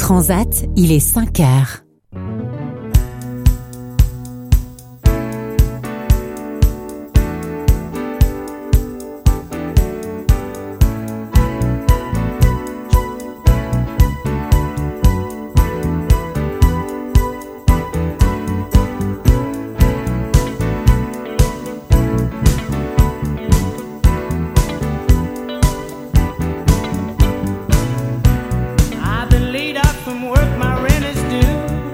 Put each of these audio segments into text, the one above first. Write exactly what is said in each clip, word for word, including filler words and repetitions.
Transat, il est cinq heures. I've been laid out from work, my rent is due.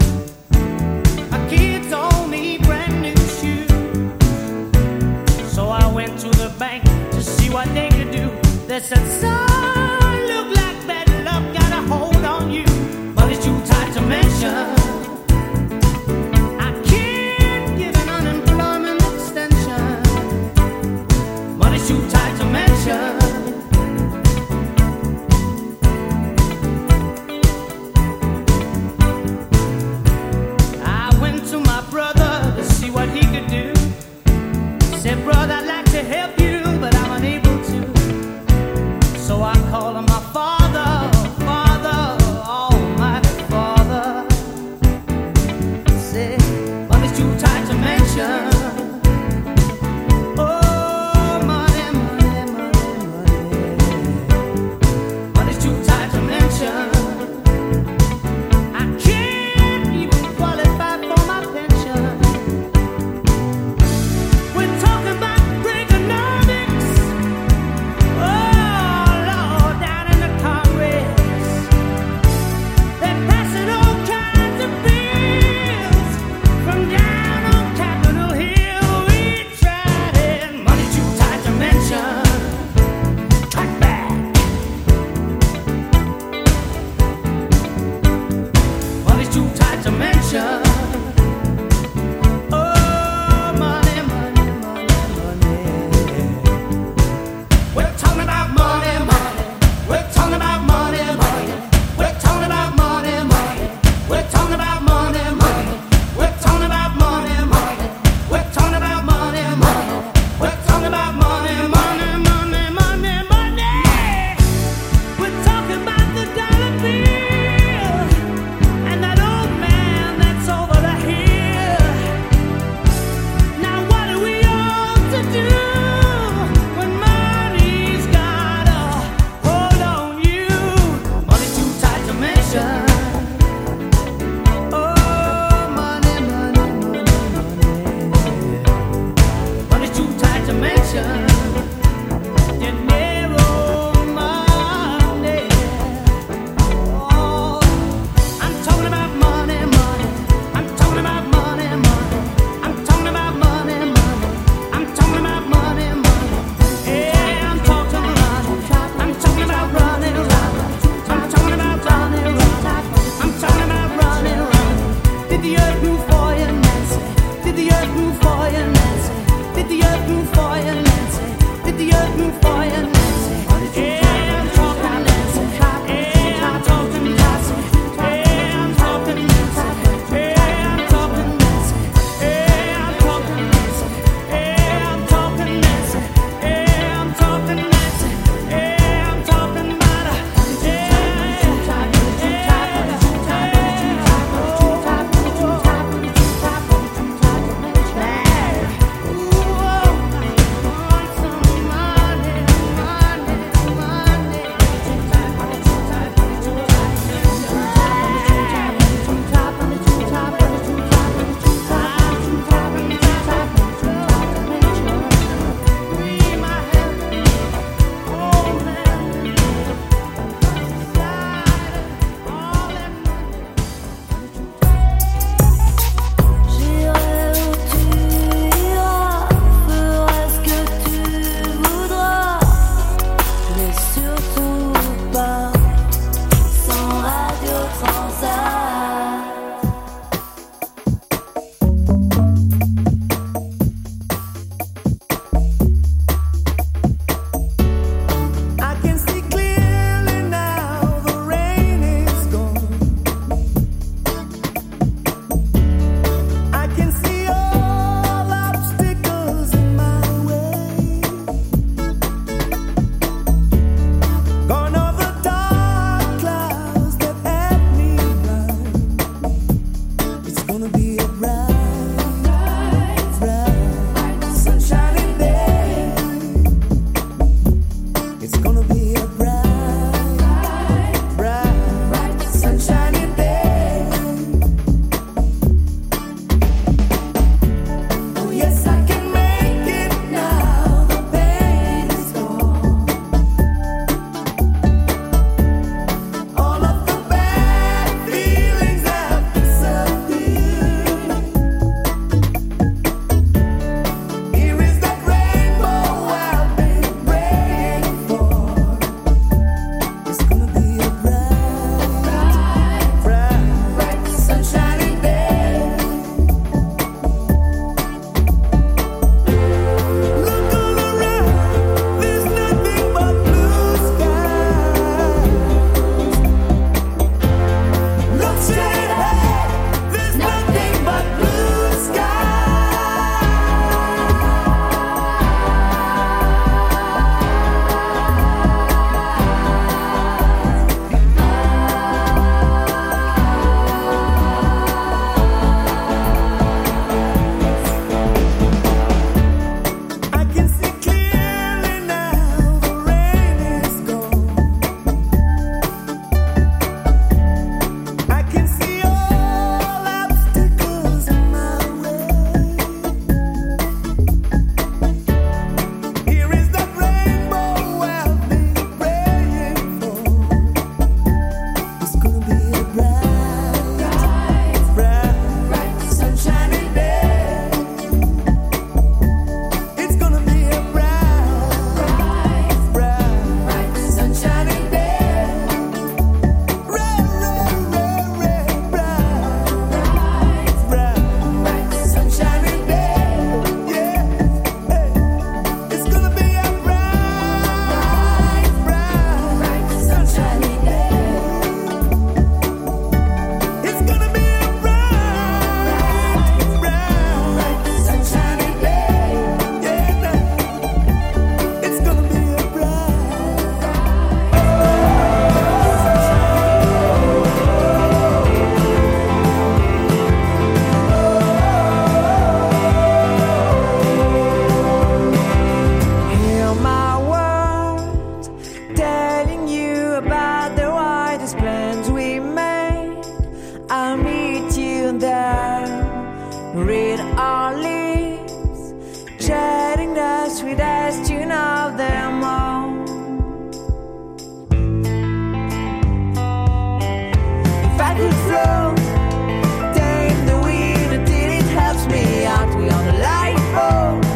road. Damn the wind until it helps me out. We on a lifeboat.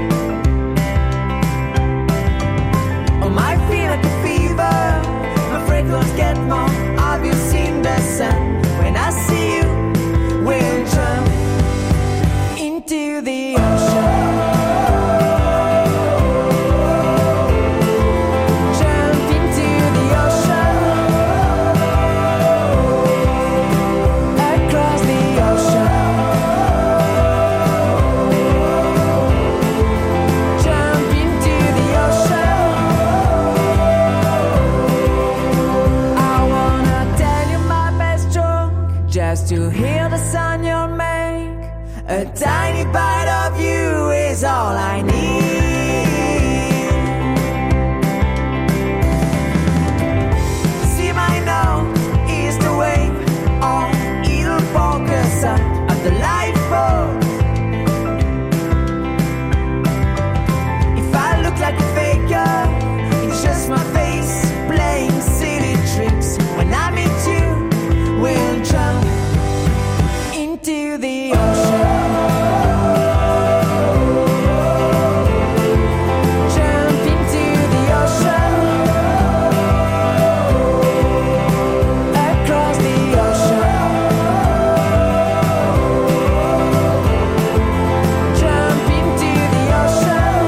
Oh, my feel like a fever. My freckles get more obvious in the sun. When I see you, we'll jump into the ocean. To hear the sound you'll make, a tiny bite of you is all I need. See my nose is the wave, or it'll focus up at the lifeboat. If I look like a faker, it's just my face playing silly tricks. When I meet you, we'll jump into the ocean. Jump into the ocean. Across the ocean. Jump into the ocean.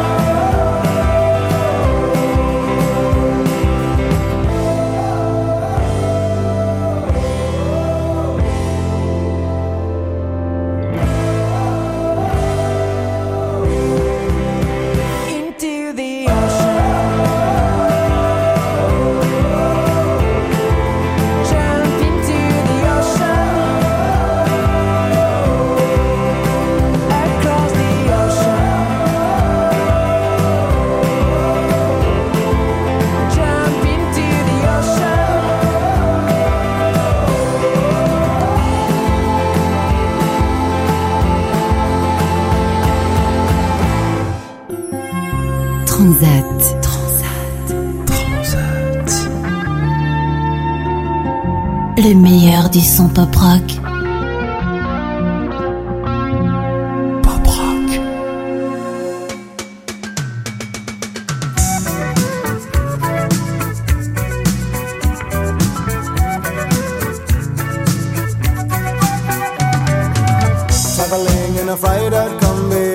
Transat. Transat. Transat. Le meilleur du son pop rock. Pop rock. Traveling in a fried-out combi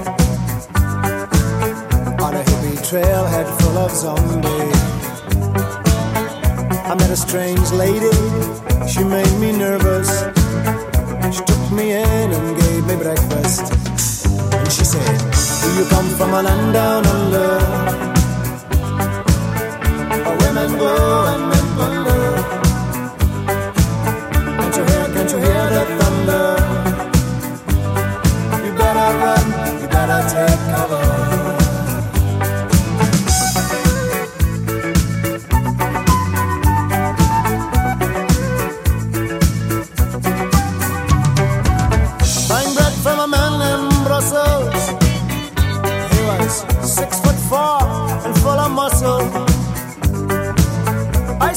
on a hippie trailhead full of zombies. I met a strange lady, she made me nervous. She took me in and gave me breakfast. And she said, do you come from a land down under, where women go and men wonder? Can't you hear, can't you hear the thunder? You better run, you better take cover. Six foot four and full of muscle. I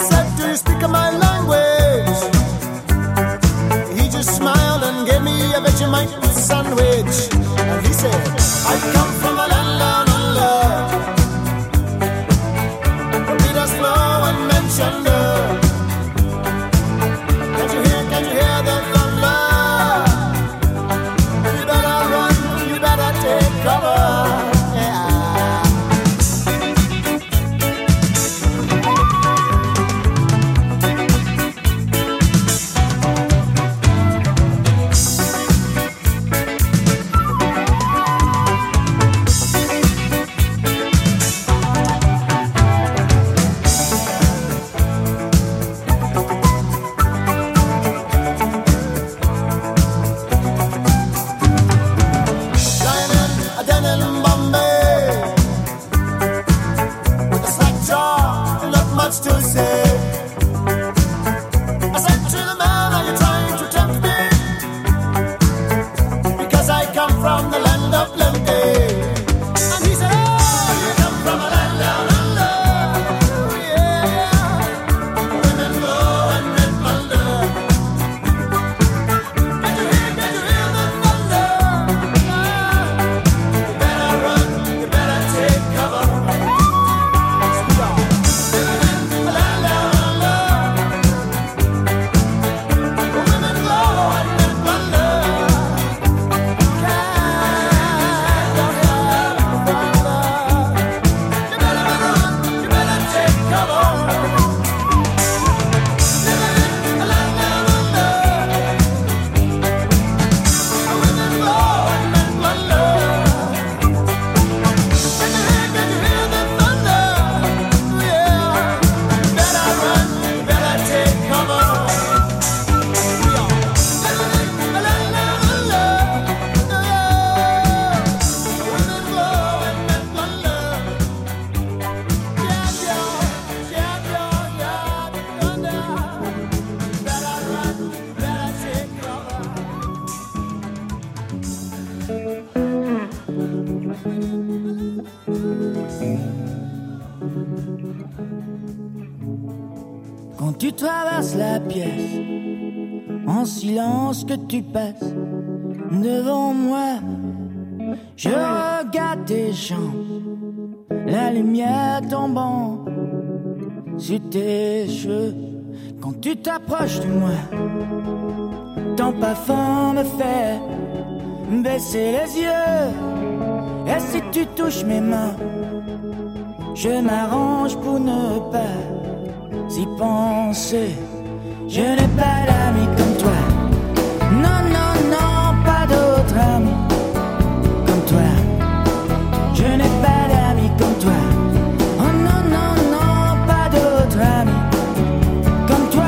traverse la pièce, en silence que tu passes devant moi. Je regarde tes jambes, la lumière tombant sur tes cheveux. Quand tu t'approches de moi, ton parfum me fait baisser les yeux. Et si tu touches mes mains, je m'arrange pour ne pas y penser. Je n'ai pas d'amis comme toi. Non, non, non, pas d'autres amis comme toi. Je n'ai pas d'amis comme toi. Oh non, non, non, pas d'autres amis comme toi.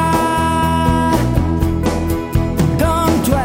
Comme toi.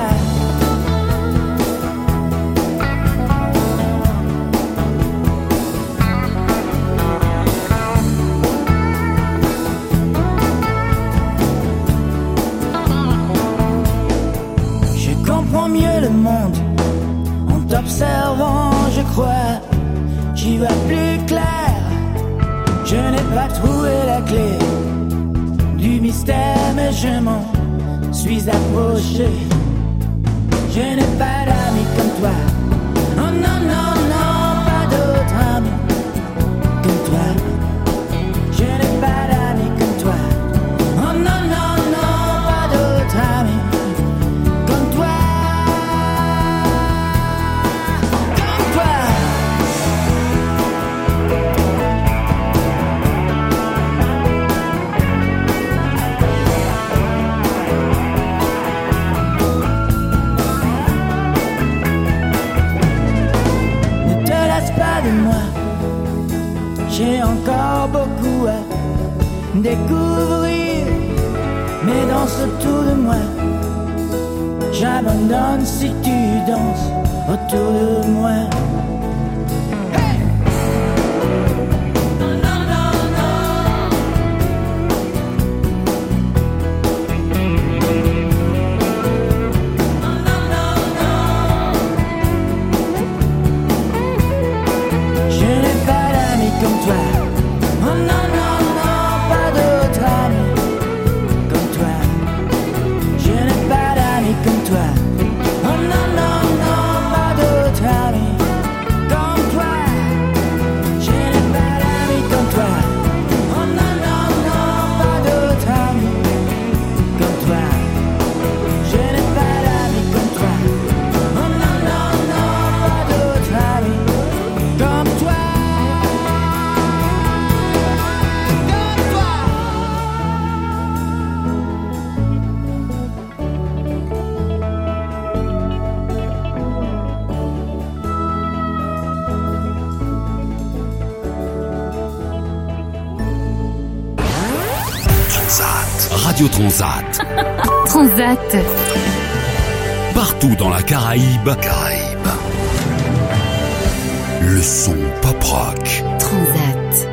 Mieux le monde en t'observant, je crois, j'y vois plus clair. Je n'ai pas trouvé la clé du mystère, mais je m'en suis approché. Je n'ai pas d'amis comme toi. Oh non, non, non, pas d'autres amis comme toi. Je n'ai pas d'amis comme toi. Oh non, non, non, pas d'autres amis comme toi. De moi, j'ai encore beaucoup à découvrir, mais danse autour de moi. J'abandonne si tu danses autour de moi. Comme toi, oh non, non, non, pas d'autres amis comme toi. Je n'ai pas d'amis comme toi. Oh non, non, non, pas d'autres amis comme toi. Je n'ai pas d'amis comme toi. Oh non, non, non, pas d'autres amis comme toi. Je n'ai pas d'amis comme toi. Oh non, non, non, pas d'autres amis comme toi. Radio Transat. Transat. Partout dans la Caraïbe. Caraïbe. Le son pop rock. Transat.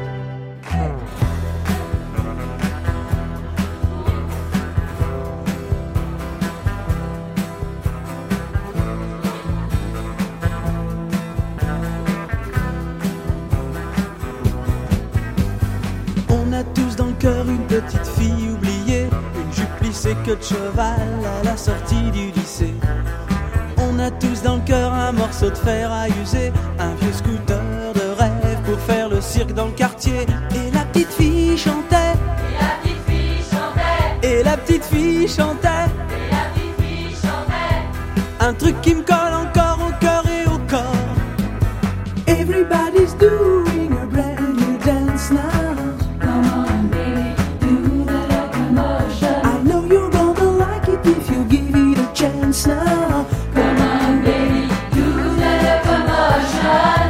On a tous dans le cœur une petite fille oubliée, une jupe plissée queue de cheval à la sortie du lycée. On a tous dans le cœur un morceau de fer à user, un vieux scooter de rêve pour faire le cirque dans le quartier. Et la petite fille chantait, et la petite fille chantait, et la petite fille chantait, et la petite fille chantait, un truc qui me colle encore au cœur et au corps. Everybody's doing a brand new dance now. Come on baby, do the locomotion. I know you're gonna like it if you give it a chance now. Come on baby, do the locomotion.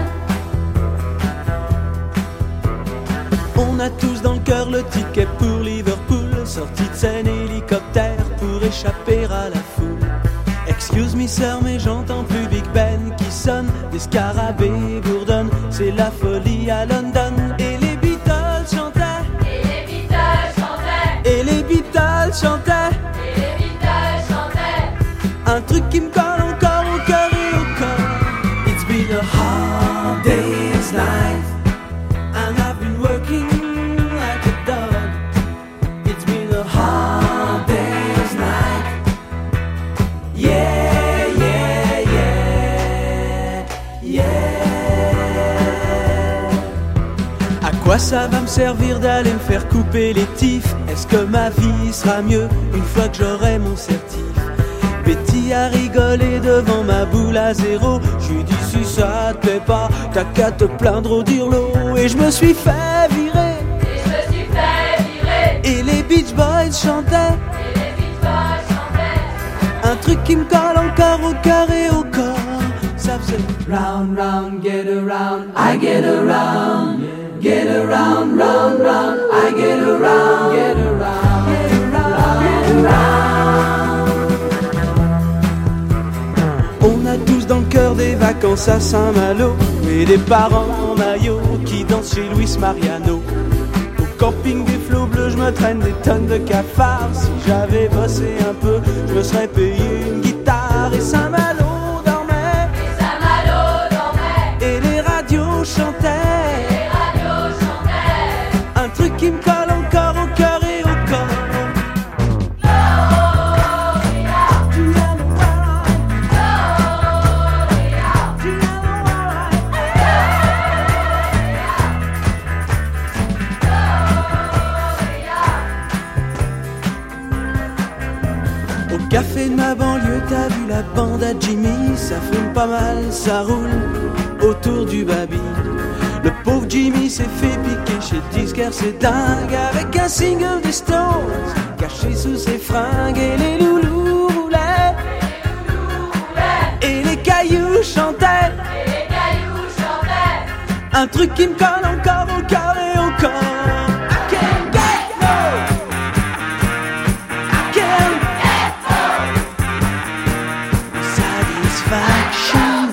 On a tous dans le cœur le ticket pour Liverpool, sortie de scène hélicoptère pour échapper à la foule. Excuse me sir, mais j'entends plus Big Ben qui sonne, des scarabées bourdonnent, c'est la folie à London. Et les Beatles chantaient, Et les Beatles chantaient, et les Beatles chantaient, et les Beatles chantaient, un truc qui me colle encore au cœur et au corps. It's been a hard day's night, and I've been working like a dog. It's been a quoi ça va me servir d'aller me faire couper les tifs? Est-ce que ma vie sera mieux une fois que j'aurai mon certif? Betty a rigolé devant ma boule à zéro. J'lui dit si ça te plaît pas, t'as qu'à te plaindre au dirlo. Et je me suis fait virer. Et je me suis fait virer. Et les Beach Boys chantaient. Et les Beach Boys chantaient. Un truc qui me colle encore au cœur et au corps. Ça faisait Round, round, get around, I get around. Get around, round, round, I get around. Get around, get around, get around. On a tous dans le cœur des vacances à Saint-Malo et des parents en maillot qui dansent chez Luis Mariano. Au camping des flots bleus, je me traîne des tonnes de cafards. Si j'avais bossé un peu, je me serais payé une guitare. Et Saint-Malo dormait, Et Saint-Malo dormait. et les radios chantaient. Et les radios chantaient. Un truc qui me colle encore au cœur et au corps. Au café de ma banlieue, t'as vu la bande à Jimmy? Ça fume pas mal, ça roule autour du baby. Le pauvre Jimmy s'est fait piquer chez le disquaire, c'est dingue. Avec un single des Stones caché sous ses fringues. Et les loulous roulaient, et les cailloux chantaient. Et les cailloux chantaient. Un truc qui me colle encore au cœur et au corps. I can't get no, I can't get no satisfaction.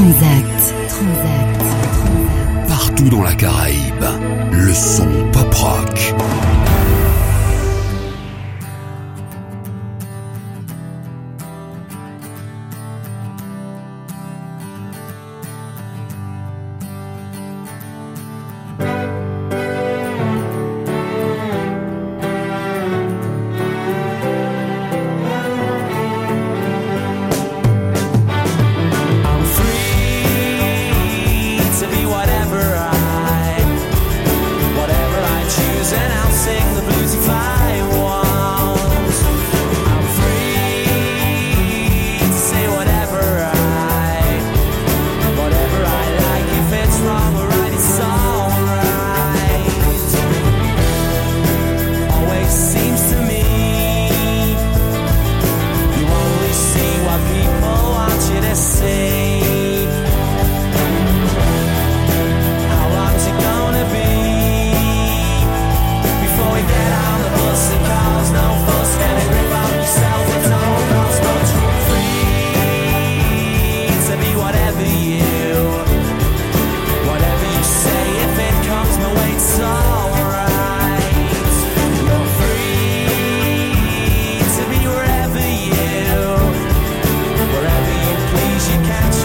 Transat. Transat. Transat. Partout dans la Caraïbe, le son pop rock. Wherever you please, you catch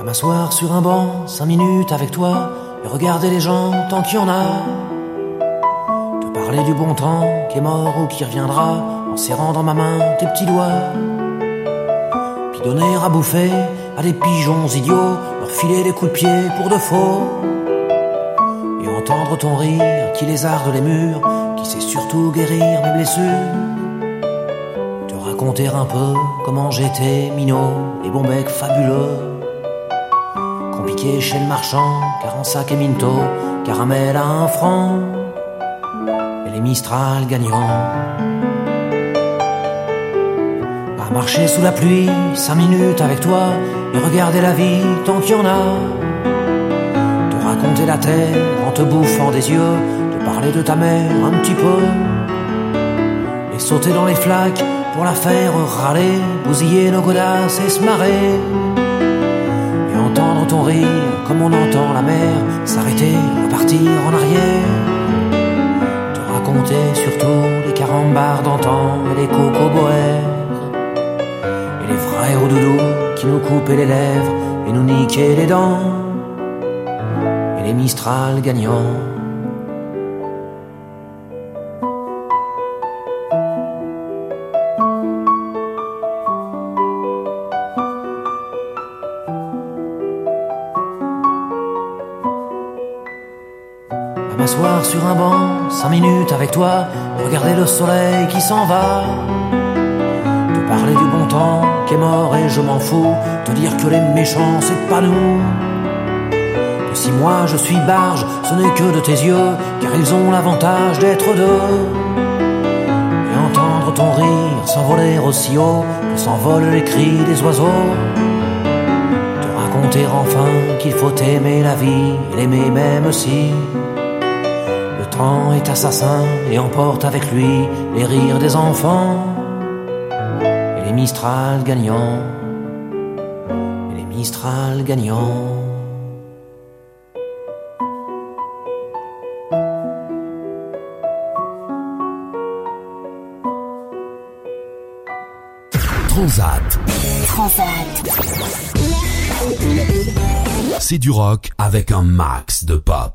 À m'asseoir sur un banc, cinq minutes avec toi, et regarder les gens tant qu'il y en a. Te parler du bon temps qui est mort ou qui reviendra, en serrant dans ma main tes petits doigts. Puis donner à bouffer à des pigeons idiots, leur filer des coups de pied pour de faux. Et entendre ton rire qui lézarde les murs, qui sait surtout guérir mes blessures. Te raconter un peu comment j'étais minot et bon bec fabuleux. Compliqué chez le marchand, car en sac et minto, caramel à un franc, et les Mistral gagnants. À marcher sous la pluie, cinq minutes avec toi, et regarder la vie tant qu'il y en a. Te raconter la terre en te bouffant des yeux, te parler de ta mère un petit peu, et sauter dans les flaques pour la faire râler, bousiller nos godasses et se marrer. Entendre ton rire comme on entend la mer s'arrêter, repartir en arrière. Te raconter surtout les carambars d'antan et les cocoboères, et les frères au doudou qui nous coupaient les lèvres et nous niquaient les dents, et les Mistral gagnants. M'asseoir sur un banc, cinq minutes avec toi, regarder le soleil qui s'en va. Te parler du bon temps qui est mort et je m'en fous, te dire que les méchants c'est pas nous. Que si moi je suis barge, ce n'est que de tes yeux, car ils ont l'avantage d'être deux. Et entendre ton rire s'envoler aussi haut que s'envolent les cris des oiseaux. Te raconter enfin qu'il faut aimer la vie et l'aimer même si le temps est assassin et emporte avec lui les rires des enfants, et les Mistral gagnants, et les Mistral gagnants. Transat. Transat. C'est du rock avec un max de pop.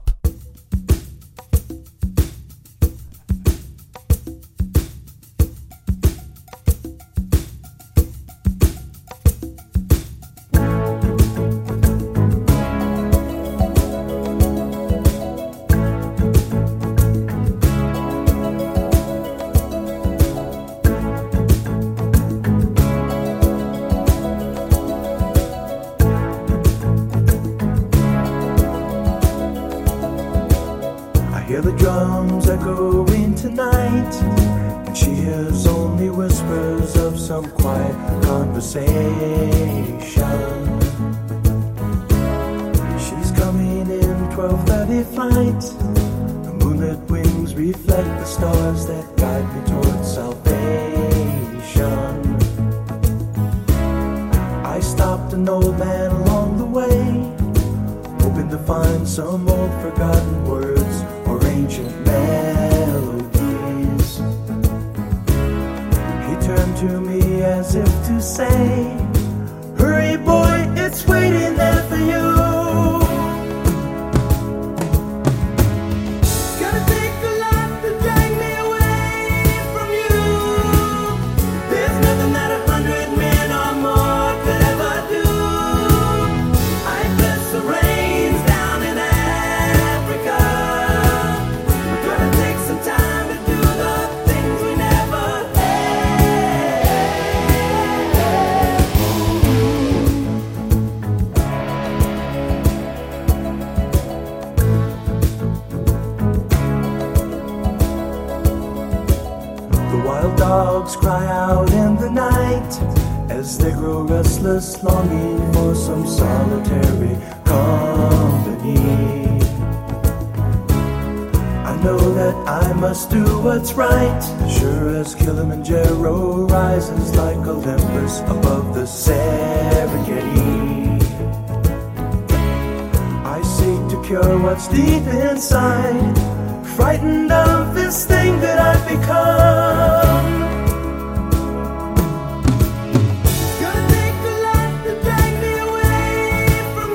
Gonna take a lot to drag me away from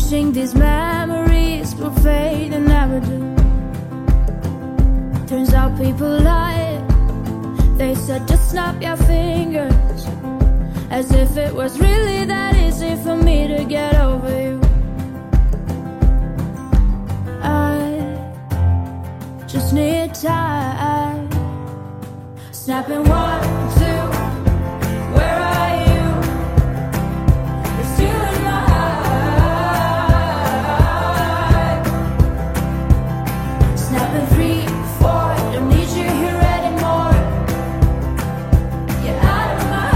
Wishing these memories will fade and never do. Turns out people lie. They said just snap your fingers, as if it was really that easy for me to get over you. I just need time. Snapping one, two, where are you? You're still in my heart. Snapping three, four, don't need you here anymore. Get out of my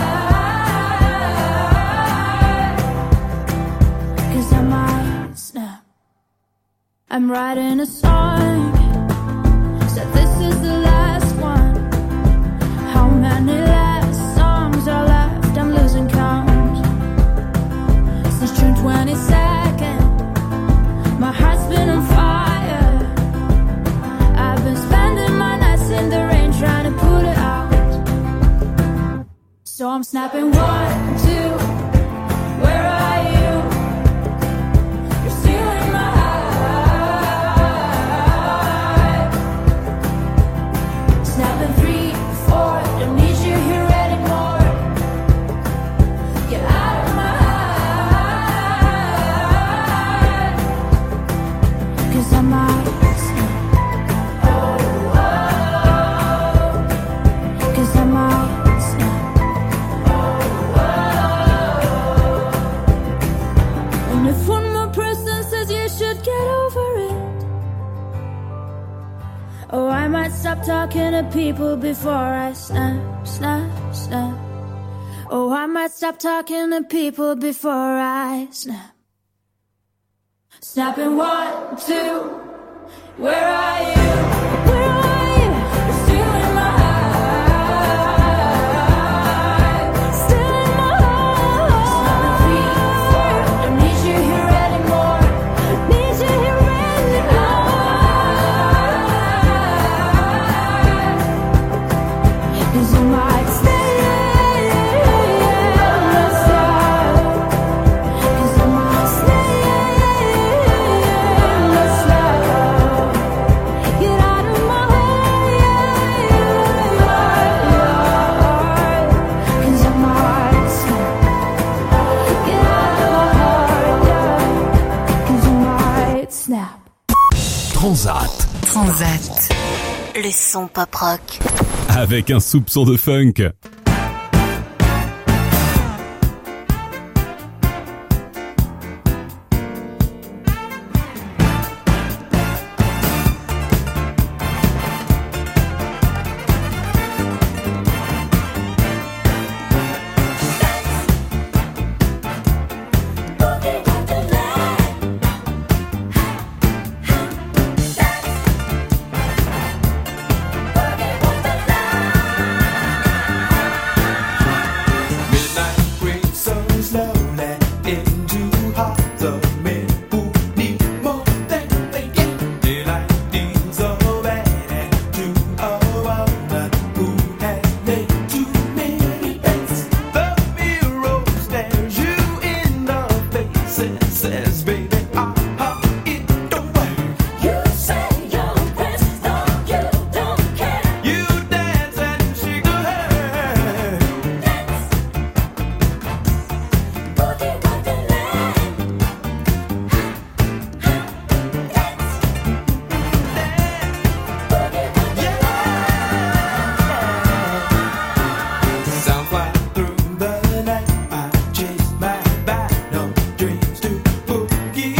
heart. 'Cause I might snap. I'm writing a song, said this is the last one. How many last songs are left? I'm losing count. Since June twenty-second, my heart's been on fire. I've been spending my nights in the rain trying to put it out. So I'm snapping one, two, where are you? You're still in my heart. Snapping three, four, don't need you here anymore. Get out of my heart. 'Cause I might snap. Oh, oh. 'Cause I might snap. Oh, oh. And if one more person says you should get over it, oh, I might stop talking to people before I snap, snap, snap. Oh, I might stop talking to people before I snap. Snapping one, two, where are you? Where are you? You're still in my heart. Still in my heart. Snapping three, four, don't need you here anymore. Need you here anymore. 'Cause I might stay. 'Cause I might stay. Get out of my heart. 'Cause I might snap. Get out of my heart. 'Cause I might snap. Transat. Transat. Le son pop rock. Avec un soupçon de funk. Through the night, I chase my bottom dreams to boogie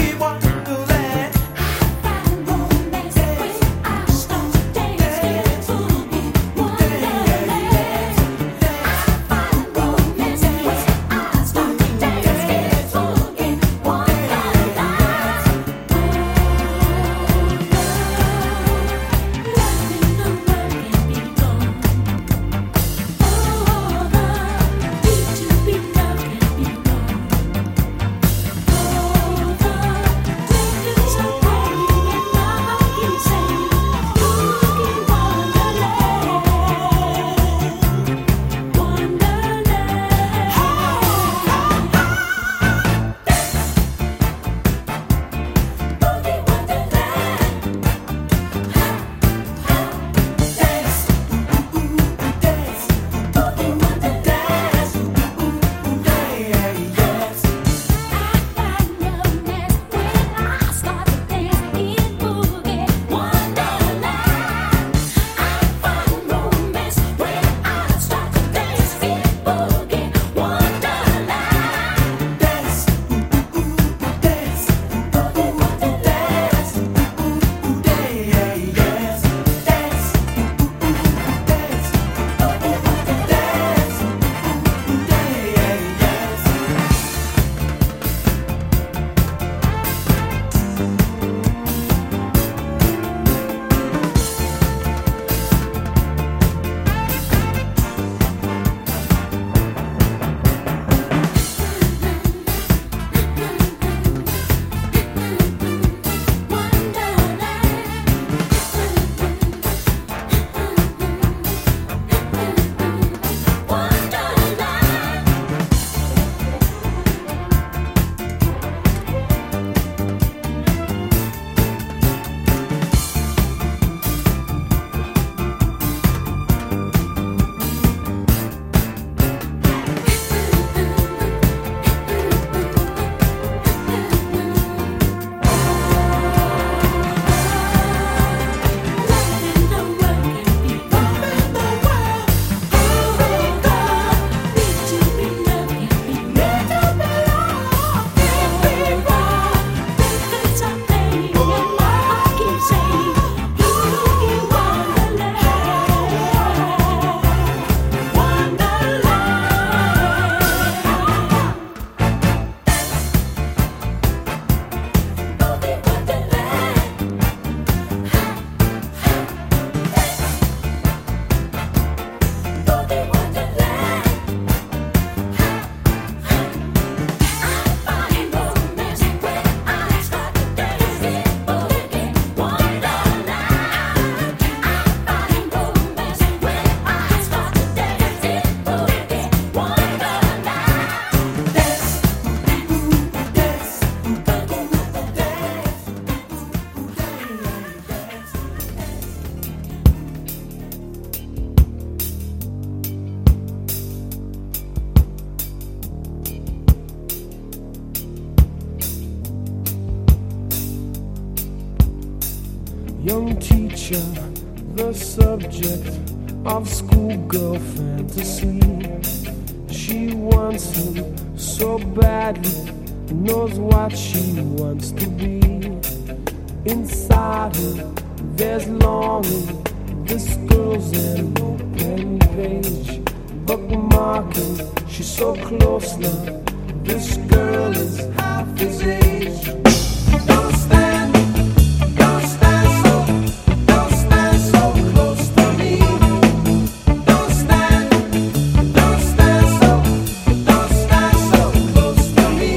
young teacher, the subject of schoolgirl fantasy. She wants him so badly, knows what she wants to be. Inside her, there's longing. This girl's an open page, bookmarking. She's so close now. This girl is half his age. Don't stand, don't stand so, don't stand so close to me. Don't stand, don't stand so, don't stand so close to me.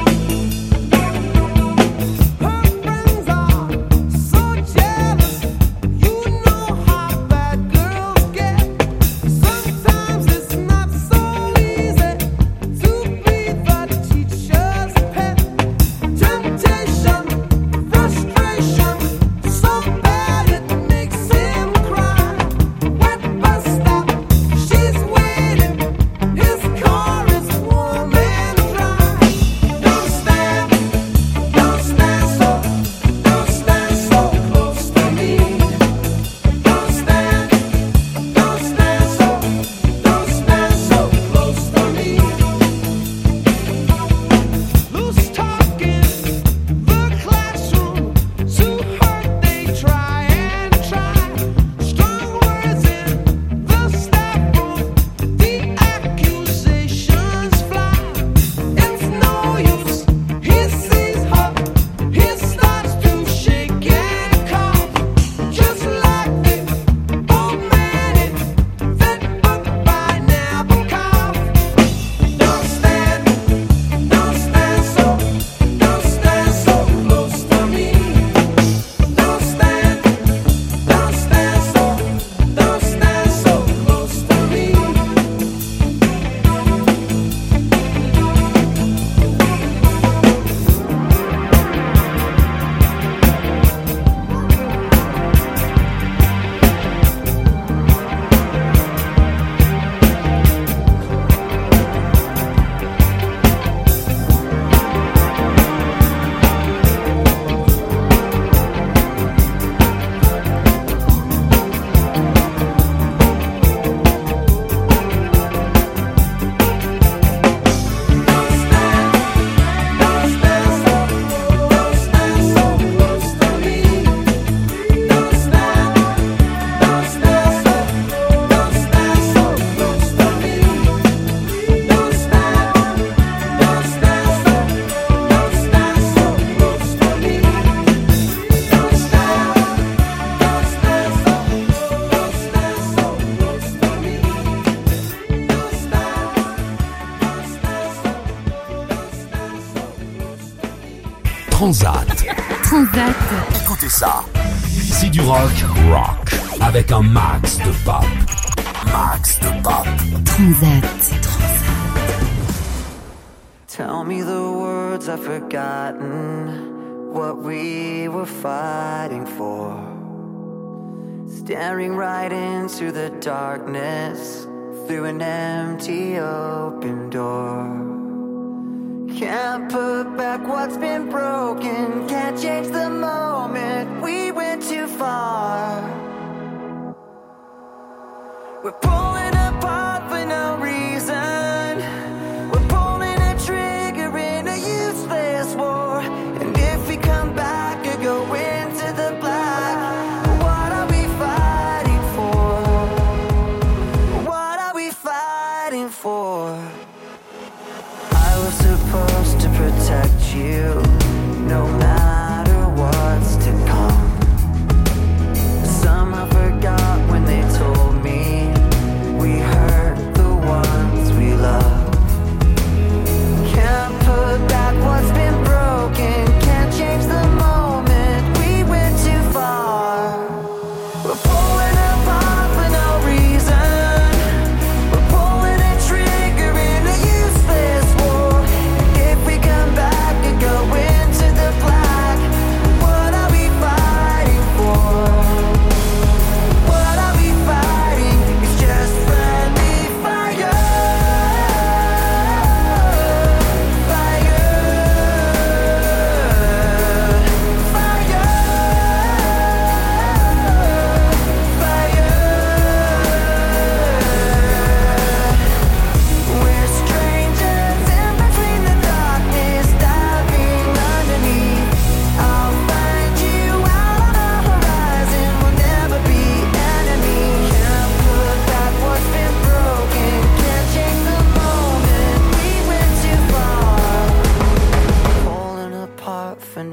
Her friends are so jealous. You know how bad girls get. Sometimes it's not so easy to be the teacher's pet. Temptation, frustration, so bad it makes him cry. Wet bus stop, she's waiting. His car is warm and dry. Don't stand, don't stand so, don't stand so close to me. Don't stand, don't stand so, don't stand so close to me. Loose talking, the classroom, to hurt they try and try. Strong words in the staff room, the accusations fly. It's no use, he sees her, he starts to shake and cough. Just like the old man in that book by Nabokov. Don't stand, don't stand so, don't stand so close to me. Don't stand, don't stand so, don't stand so close to me. Transat. Transat. Écoutez ça. C'est du rock. Rock. Avec un max de pop. Max de pop. Transat. Tell me the words I've forgotten, what we were fighting for. Staring right into the darkness, through an empty open door. Can't put back what's been broken, can't change the moment, we went too far. We're pulling apart for no reason. We're pulling a trigger in a useless war. And if we come back or go into the black, what are we fighting for? What are we fighting for? I was supposed to protect you, no matter what's to come. Somehow forgot when they told me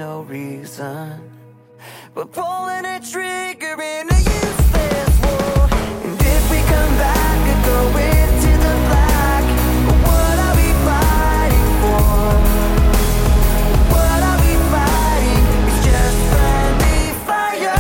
no reason but pulling a trigger in a useless war. And if we come back and go into the black, what are we fighting for? What are we fighting? It's just friendly fire.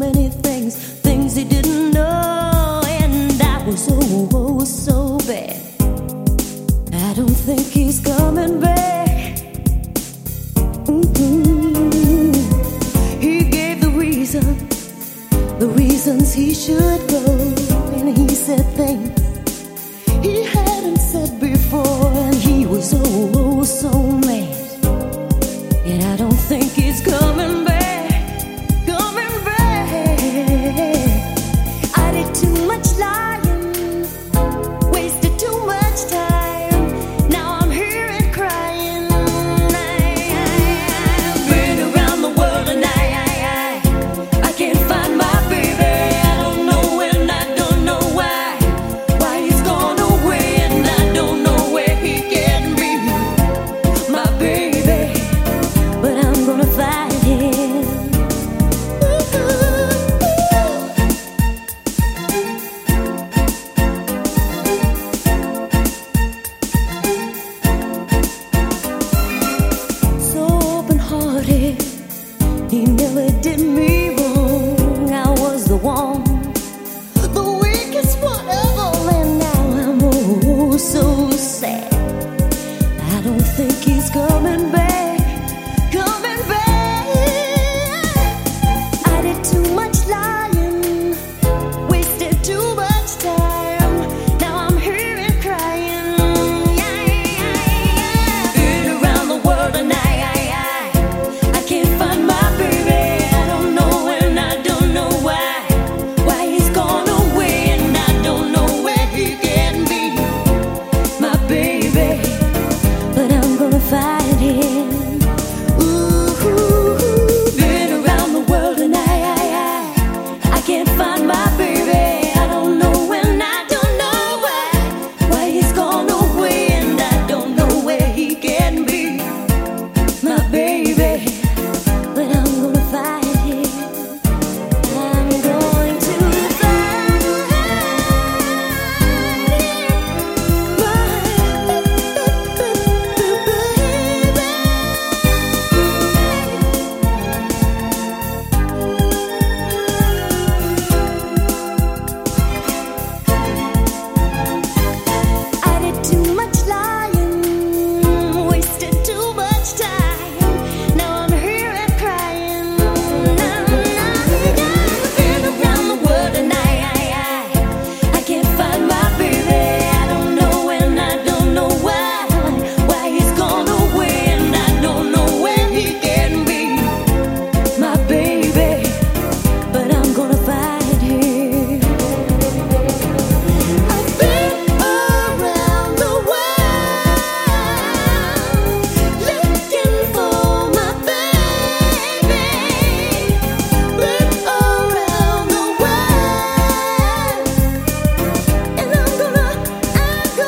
So, oh, so bad.